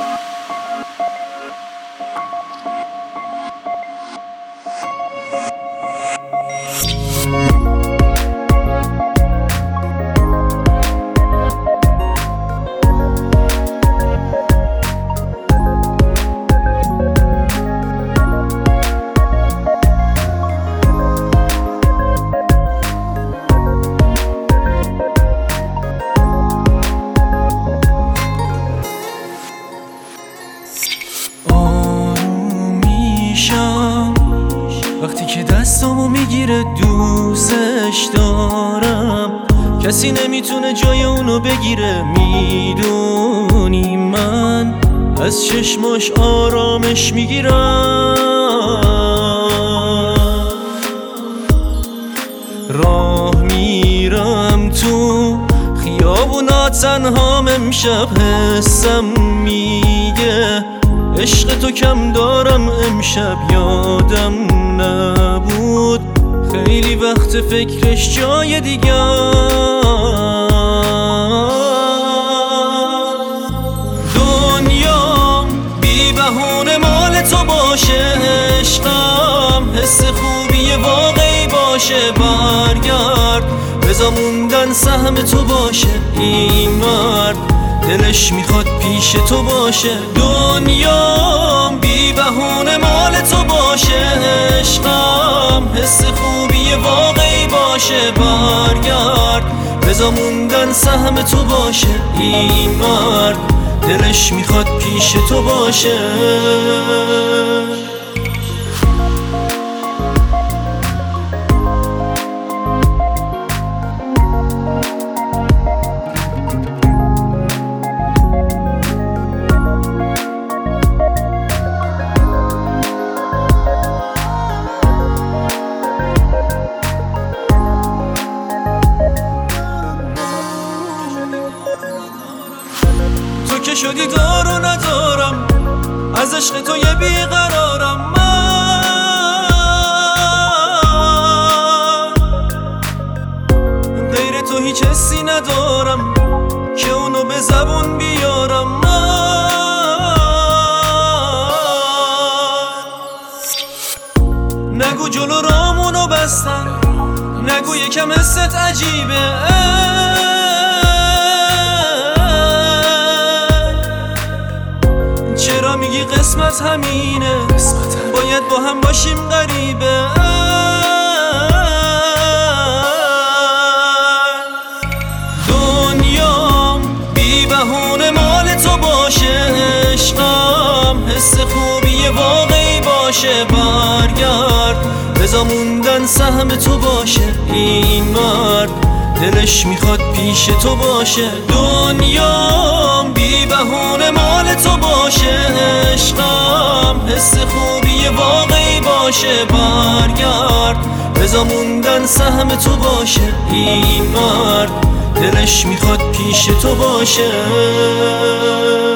وقتی که دستامو میگیره دوستش دارم، کسی نمیتونه جای اونو بگیره. میدونی من از چشماش آرامش میگیرم، راه میرم تو خیابونا تنهام، امشب حسم میگه عشق تو کم دارم. امشب یادم نبود خیلی وقت فکرش جای دیگه. دنیا بی بهونه مال تو باشه، عشقم حس خوبی واقعی باشه. برگرد بذار موندن سهم تو باشه، این مرد دلش میخواد پیش تو باشه. دنیا بی بهونه مال تو باشه، عشقم حس خوبی واقعی باشه. برگرد بذار موندن سهم تو باشه، این مرد دلش میخواد پیش تو باشه. که شدی دار و ندارم، از عشق تو یه بیقرارم. من غیر تو هیچ حسی ندارم که اونو به زبون بیارم. نگو جلو رامونو بستن، نگو یکم حست عجیبه. چرا میگی قسمت همینه، باید با هم باشیم غریبه. دنیام بی بهونه مال تو باشه، عشقم حس خوبی واقعی باشه. برگرد بذار موندن سهم تو باشه، این مرد دلش میخواد پیش تو باشه. دنیام بی بهونه مال تو باشه، عشقم حس خوبی واقعی باشه. برگرد بذار موندن سهم تو باشه، این مرد دلش میخواد پیش تو باشه.